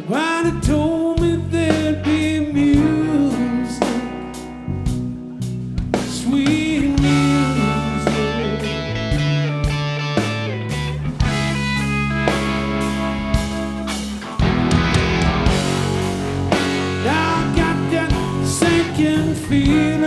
When it told me there'd be music, sweet music. Now I got that sinking feeling